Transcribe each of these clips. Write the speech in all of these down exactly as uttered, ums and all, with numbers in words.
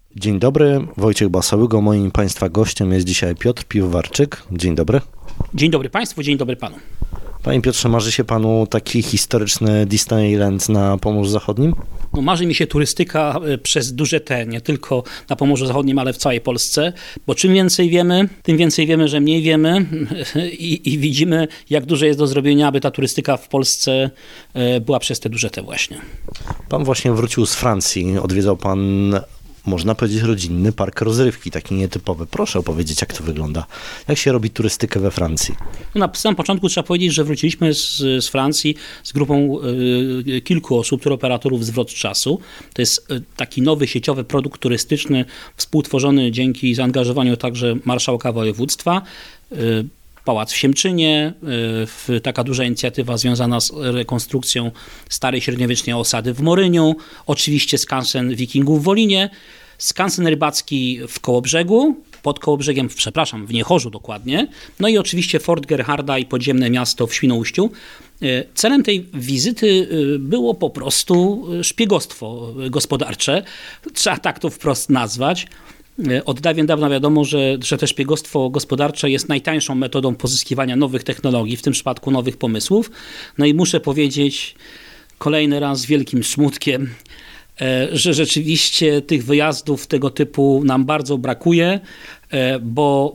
Dzień dobry, Wojciech Basałygo. Moim Państwa gościem jest dzisiaj Piotr Piwowarczyk. Dzień dobry. Dzień dobry Państwu, dzień dobry Panu. Panie Piotrze, marzy się Panu taki historyczny Disneyland na Pomorzu Zachodnim? No, marzy mi się turystyka przez duże T, nie tylko na Pomorzu Zachodnim, ale w całej Polsce, bo czym więcej wiemy, tym więcej wiemy, że mniej wiemy i, i widzimy, jak dużo jest do zrobienia, aby ta turystyka w Polsce była przez te duże T właśnie. Pan właśnie wrócił z Francji, odwiedzał Pan, można powiedzieć, rodzinny park rozrywki, taki nietypowy. Proszę opowiedzieć, jak to wygląda. Jak się robi turystykę we Francji? No na samym początku trzeba powiedzieć, że wróciliśmy z, z Francji z grupą y, kilku osób, operatorów Zwrot Czasu. To jest y, taki nowy sieciowy produkt turystyczny, współtworzony dzięki zaangażowaniu także marszałka województwa. Y, Pałac w Siemczynie, y, taka duża inicjatywa związana z rekonstrukcją starej średniowiecznej osady w Moryniu, oczywiście skansen Wikingów w Wolinie, skansen rybacki w Kołobrzegu, pod Kołobrzegiem, przepraszam, w Niechorzu dokładnie, no i oczywiście Fort Gerharda i podziemne miasto w Świnoujściu. Celem tej wizyty było po prostu szpiegostwo gospodarcze, trzeba tak to wprost nazwać. Od dawien dawna wiadomo, że, że to szpiegostwo gospodarcze jest najtańszą metodą pozyskiwania nowych technologii, w tym przypadku nowych pomysłów. No i muszę powiedzieć kolejny raz z wielkim smutkiem, że rzeczywiście tych wyjazdów tego typu nam bardzo brakuje, bo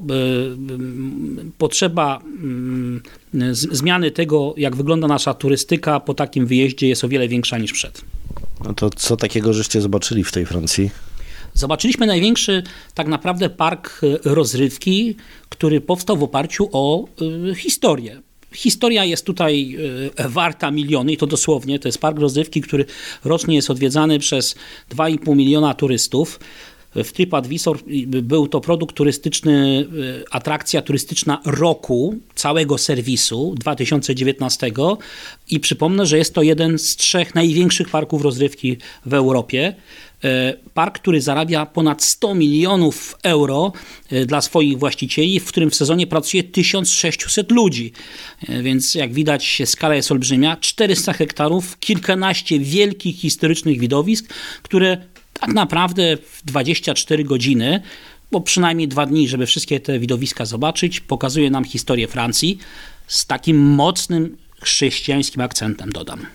potrzeba zmiany tego, jak wygląda nasza turystyka po takim wyjeździe jest o wiele większa niż przed. No to co takiego żeście zobaczyli w tej Francji? Zobaczyliśmy największy tak naprawdę park rozrywki, który powstał w oparciu o y, historię. Historia jest tutaj y, warta miliony i to dosłownie. To jest park rozrywki, który rocznie jest odwiedzany przez dwa i pół miliona turystów. W TripAdvisor był to produkt turystyczny, atrakcja turystyczna roku, całego serwisu dwa tysiące dziewiętnastego i przypomnę, że jest to jeden z trzech największych parków rozrywki w Europie. Park, który zarabia ponad sto milionów euro dla swoich właścicieli, w którym w sezonie pracuje tysiąc sześćset ludzi. Więc jak widać, skala jest olbrzymia. czterysta hektarów, kilkanaście wielkich historycznych widowisk, które tak naprawdę w dwadzieścia cztery godziny, bo przynajmniej dwa dni, żeby wszystkie te widowiska zobaczyć, pokazuje nam historię Francji z takim mocnym chrześcijańskim akcentem, dodam.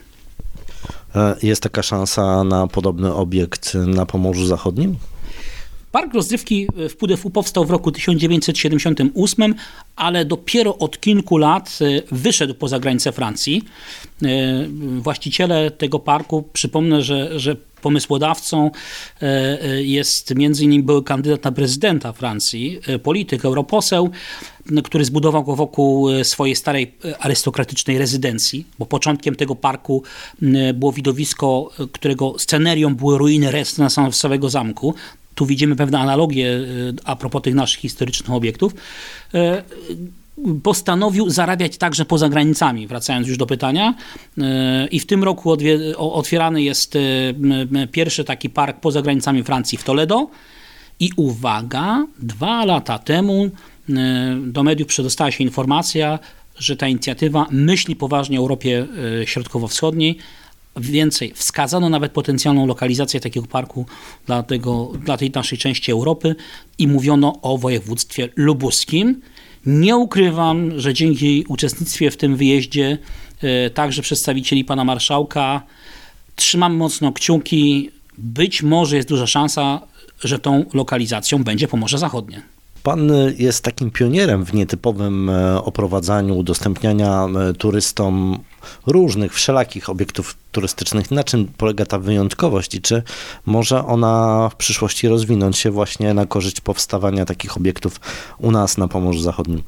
Jest taka szansa na podobny obiekt na Pomorzu Zachodnim? Park rozrywki w Puy de Fou powstał w roku tysiąc dziewięćset siedemdziesiątym ósmym, ale dopiero od kilku lat wyszedł poza granice Francji. Właściciele tego parku, przypomnę, że, że pomysłodawcą jest między innymi były kandydat na prezydenta Francji, polityk, europoseł, który zbudował go wokół swojej starej arystokratycznej rezydencji, bo początkiem tego parku było widowisko, którego scenerią były ruiny renesansowego zamku. Tu widzimy pewne analogie a propos tych naszych historycznych obiektów. Postanowił zarabiać także poza granicami, wracając już do pytania. I w tym roku otwierany jest pierwszy taki park poza granicami Francji w Toledo. I uwaga, dwa lata temu do mediów przedostała się informacja, że ta inicjatywa myśli poważnie o Europie Środkowo-Wschodniej. Więcej, wskazano nawet potencjalną lokalizację takiego parku dla, tego, dla tej naszej części Europy i mówiono o województwie lubuskim. Nie ukrywam, że dzięki uczestnictwie w tym wyjeździe e, także przedstawicieli pana marszałka trzymam mocno kciuki. Być może jest duża szansa, że tą lokalizacją będzie Pomorze Zachodnie. Pan jest takim pionierem w nietypowym oprowadzaniu, udostępniania turystom różnych, wszelakich obiektów turystycznych. Na czym polega ta wyjątkowość i czy może ona w przyszłości rozwinąć się właśnie na korzyść powstawania takich obiektów u nas na Pomorzu Zachodnim?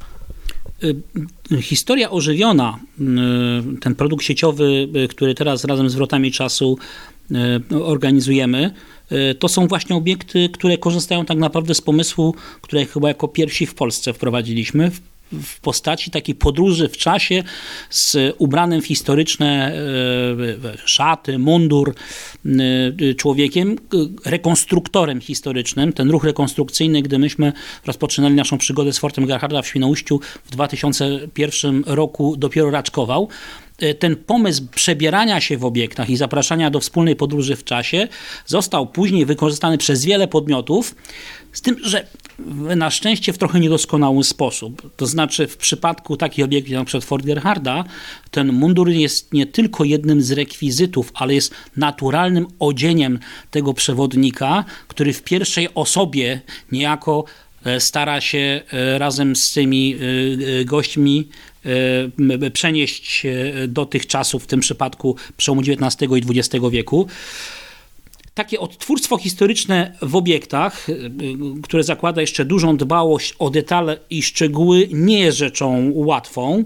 Historia ożywiona, ten produkt sieciowy, który teraz razem z Wrotami Czasu organizujemy, to są właśnie obiekty, które korzystają tak naprawdę z pomysłu, który chyba jako pierwsi w Polsce wprowadziliśmy, w postaci takiej podróży w czasie z ubranym w historyczne szaty, mundur człowiekiem, rekonstruktorem historycznym. Ten ruch rekonstrukcyjny, gdy myśmy rozpoczynali naszą przygodę z Fortem Gerharda w Świnoujściu w dwa tysiące pierwszym roku, dopiero raczkował. ten pomysł przebierania się w obiektach i zapraszania do wspólnej podróży w czasie został później wykorzystany przez wiele podmiotów, z tym, że na szczęście w trochę niedoskonały sposób. To znaczy w przypadku takich obiektów jak np. Fort Gerharda, ten mundur jest nie tylko jednym z rekwizytów, ale jest naturalnym odzieniem tego przewodnika, który w pierwszej osobie niejako stara się razem z tymi gośćmi przenieść do tych czasów, w tym przypadku przełomu dziewiętnastego i dwudziestego wieku. Takie odtwórstwo historyczne w obiektach, które zakłada jeszcze dużą dbałość o detale i szczegóły, nie jest rzeczą łatwą.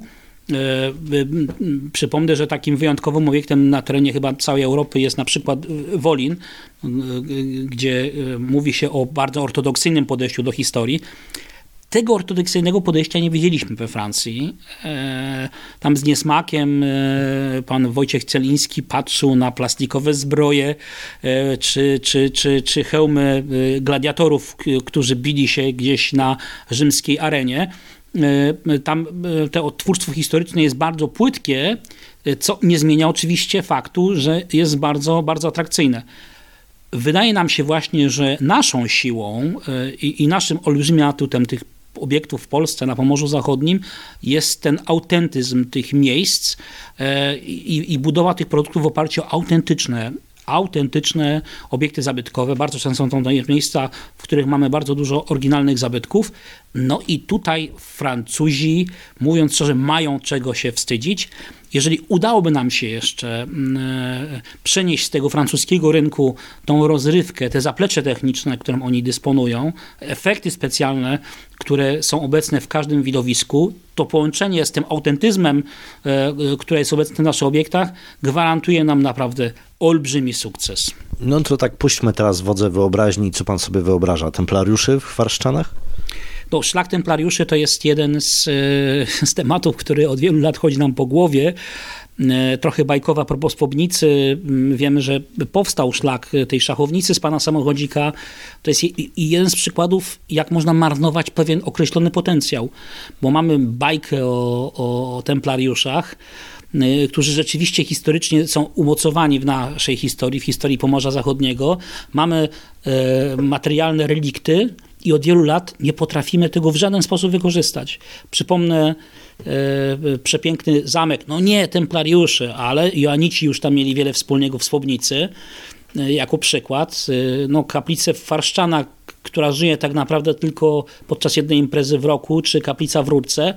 Przypomnę, że takim wyjątkowym obiektem na terenie chyba całej Europy jest na przykład Wolin, gdzie mówi się o bardzo ortodoksyjnym podejściu do historii. Tego ortodoksyjnego podejścia nie widzieliśmy we Francji. Tam z niesmakiem pan Wojciech Celiński patrzył na plastikowe zbroje czy, czy, czy, czy hełmy gladiatorów, którzy bili się gdzieś na rzymskiej arenie. Tam to odtwórstwo historyczne jest bardzo płytkie, co nie zmienia oczywiście faktu, że jest bardzo, bardzo atrakcyjne. Wydaje nam się właśnie, że naszą siłą i, i naszym olbrzymim atutem tych obiektów w Polsce na Pomorzu Zachodnim jest ten autentyzm tych miejsc i, i budowa tych produktów w oparciu o autentyczne autentyczne obiekty zabytkowe. Bardzo często są to miejsca, w których mamy bardzo dużo oryginalnych zabytków. No i tutaj Francuzi, mówiąc szczerze, mają czego się wstydzić. Jeżeli udałoby nam się jeszcze przenieść z tego francuskiego rynku tą rozrywkę, te zaplecze techniczne, którym oni dysponują, efekty specjalne, które są obecne w każdym widowisku, to połączenie z tym autentyzmem, które jest obecne w naszych obiektach, gwarantuje nam naprawdę olbrzymi sukces. No to tak puśćmy teraz wodze wyobraźni, co pan sobie wyobraża? Templariuszy w Warszczanach? No, szlak templariuszy to jest jeden z, z tematów, który od wielu lat chodzi nam po głowie. Trochę bajkowa propos Spobnicy. Wiemy, że powstał szlak tej szachownicy z pana samochodzika. To jest jeden z przykładów, jak można marnować pewien określony potencjał. Bo mamy bajkę o, o templariuszach, którzy rzeczywiście historycznie są umocowani w naszej historii, w historii Pomorza Zachodniego. Mamy e, materialne relikty i od wielu lat nie potrafimy tego w żaden sposób wykorzystać. Przypomnę e, przepiękny zamek, no nie templariuszy, ale Joanici już tam mieli wiele wspólnego w Swobnicy, e, jako przykład. E, no, kaplicę w Warszczanach, która żyje tak naprawdę tylko podczas jednej imprezy w roku, czy kaplica w Rudce.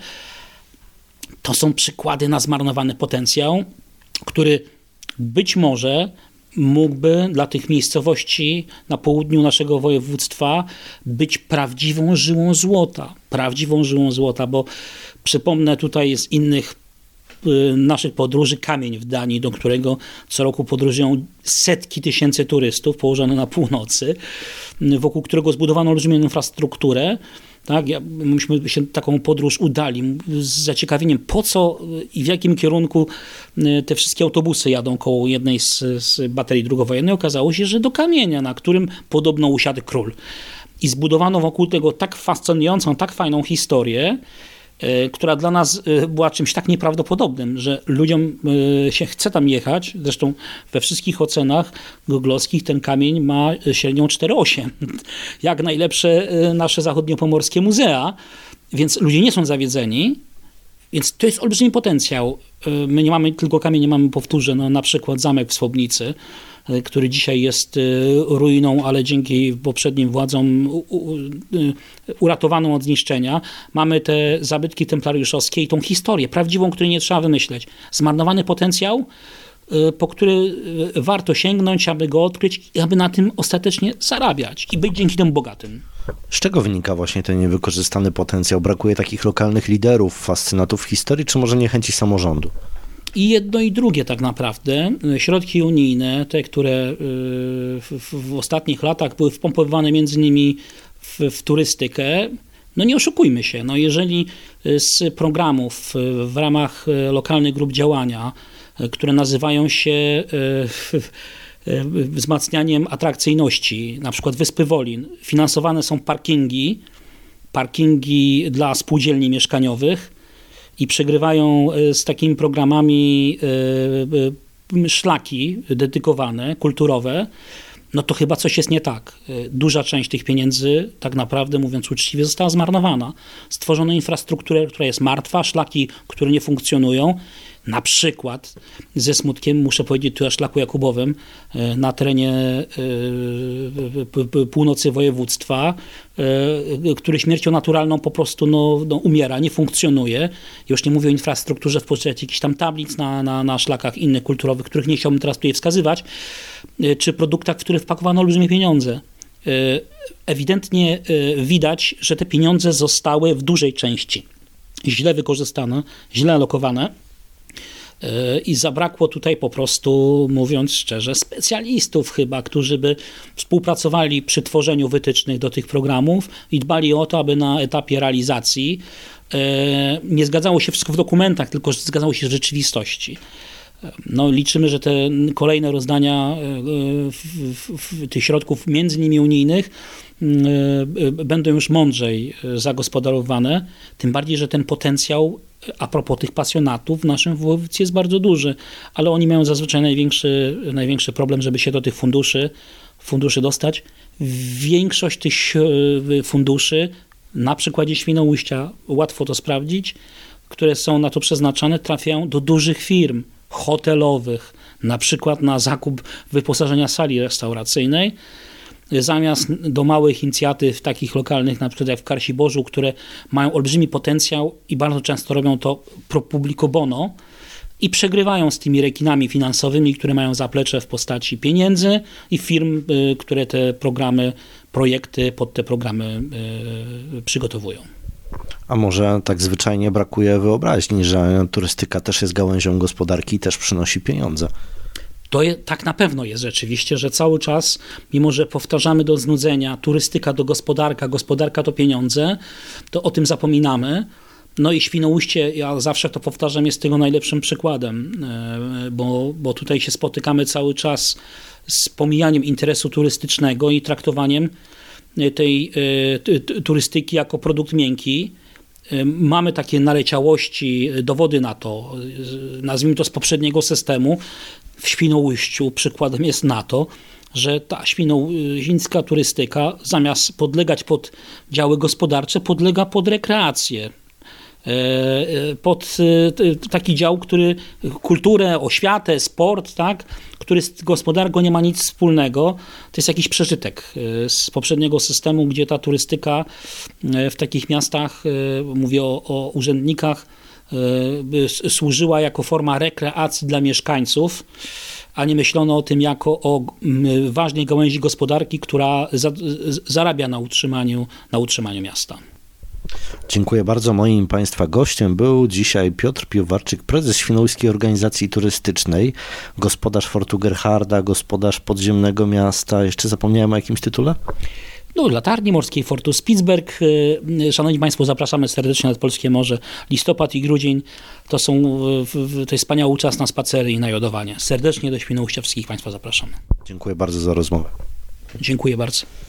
To są przykłady na zmarnowany potencjał, który być może mógłby dla tych miejscowości na południu naszego województwa być prawdziwą żyłą złota. Prawdziwą żyłą złota, bo przypomnę tutaj z innych y, naszych podróży Kamień w Danii, do którego co roku podróżują setki tysięcy turystów, położony na północy, wokół którego zbudowano olbrzymią infrastrukturę. Tak, ja, myśmy się taką podróż udali z zaciekawieniem, po co i w jakim kierunku te wszystkie autobusy jadą koło jednej z, z baterii drugowojennej. Okazało się, że do Kamienia, na którym podobno usiadł król. I zbudowano wokół tego tak fascynującą, tak fajną historię, która dla nas była czymś tak nieprawdopodobnym, że ludziom się chce tam jechać. Zresztą we wszystkich ocenach googlowskich ten kamień ma średnią cztery przecinek osiem. Jak najlepsze nasze zachodniopomorskie muzea. Więc ludzie nie są zawiedzeni. Więc to jest olbrzymi potencjał. My nie mamy tylko kamień, nie mamy, powtórzę, no, na przykład zamek w Swobnicy, który dzisiaj jest ruiną, ale dzięki poprzednim władzom uratowaną od zniszczenia. Mamy te zabytki templariuszowskie i tą historię prawdziwą, której nie trzeba wymyśleć. Zmarnowany potencjał, po który warto sięgnąć, aby go odkryć i aby na tym ostatecznie zarabiać i być dzięki temu bogatym. Z czego wynika właśnie ten niewykorzystany potencjał? Brakuje takich lokalnych liderów, fascynatów historii, czy może niechęci samorządu? I jedno i drugie tak naprawdę. Środki unijne, te, które w, w ostatnich latach były wpompowywane między innymi w, w turystykę, no nie oszukujmy się, no jeżeli z programów w ramach lokalnych grup działania, które nazywają się wzmacnianiem atrakcyjności, na przykład Wyspy Wolin, finansowane są parkingi, parkingi dla spółdzielni mieszkaniowych, i przegrywają z takimi programami szlaki dedykowane, kulturowe, no to chyba coś jest nie tak. Duża część tych pieniędzy, tak naprawdę mówiąc uczciwie, została zmarnowana. Stworzono infrastrukturę, która jest martwa, szlaki, które nie funkcjonują. Na przykład, ze smutkiem muszę powiedzieć tu o szlaku jakubowym na terenie północy województwa, który śmiercią naturalną po prostu no, no, umiera, nie funkcjonuje. Już nie mówię o infrastrukturze w postaci jakichś tam tablic na, na, na szlakach innych kulturowych, których nie chciałbym teraz tutaj wskazywać, czy produktach, w których wpakowano olbrzymie pieniądze. Ewidentnie widać, że te pieniądze zostały w dużej części źle wykorzystane, źle alokowane. I zabrakło tutaj po prostu, mówiąc szczerze, specjalistów chyba, którzy by współpracowali przy tworzeniu wytycznych do tych programów i dbali o to, aby na etapie realizacji nie zgadzało się wszystko w dokumentach, tylko że zgadzało się w rzeczywistości. No, liczymy, że te kolejne rozdania tych środków, między innymi unijnych, będą już mądrzej zagospodarowane, tym bardziej, że ten potencjał a propos tych pasjonatów w naszym województwie jest bardzo duży, ale oni mają zazwyczaj największy, największy problem, żeby się do tych funduszy, funduszy dostać. Większość tych funduszy, na przykładzie Świnoujścia, łatwo to sprawdzić, które są na to przeznaczone, trafiają do dużych firm hotelowych, na przykład na zakup wyposażenia sali restauracyjnej, zamiast do małych inicjatyw takich lokalnych, na przykład jak w Karsiborzu, które mają olbrzymi potencjał i bardzo często robią to pro publico bono i przegrywają z tymi rekinami finansowymi, które mają zaplecze w postaci pieniędzy i firm, które te programy, projekty pod te programy przygotowują. A może tak zwyczajnie brakuje wyobraźni, że turystyka też jest gałęzią gospodarki i też przynosi pieniądze? To je, tak na pewno jest rzeczywiście, że cały czas, mimo że powtarzamy do znudzenia, turystyka to gospodarka, gospodarka to pieniądze, to o tym zapominamy. No i Świnoujście, ja zawsze to powtarzam, jest tego najlepszym przykładem, bo, bo tutaj się spotykamy cały czas z pomijaniem interesu turystycznego i traktowaniem tej turystyki jako produkt miękki. Mamy takie naleciałości, dowody na to, nazwijmy to z poprzedniego systemu. W Świnoujściu przykładem jest na to, że ta świnoujścińska turystyka zamiast podlegać pod działy gospodarcze, podlega pod rekreację. Pod taki dział, który kulturę, oświatę, sport, tak, który z gospodarką nie ma nic wspólnego. To jest jakiś przeżytek z poprzedniego systemu, gdzie ta turystyka w takich miastach, mówię o, o urzędnikach, służyła jako forma rekreacji dla mieszkańców, a nie myślono o tym jako o ważnej gałęzi gospodarki, która za, zarabia na utrzymaniu, na utrzymaniu miasta. Dziękuję bardzo. Moim Państwa gościem był dzisiaj Piotr Piłowarczyk, prezes Świnoujskiej Organizacji Turystycznej, gospodarz Fortu Gerharda, gospodarz Podziemnego Miasta. Jeszcze zapomniałem o jakimś tytule? No, Latarni Morskiej, Fortu Spitsberg. Szanowni Państwo, zapraszamy serdecznie nad Polskie Morze. Listopad i grudzień to są, to jest wspaniały czas na spacery i na jodowanie. Serdecznie do Świnoujścia wszystkich Państwa zapraszamy. Dziękuję bardzo za rozmowę. Dziękuję bardzo.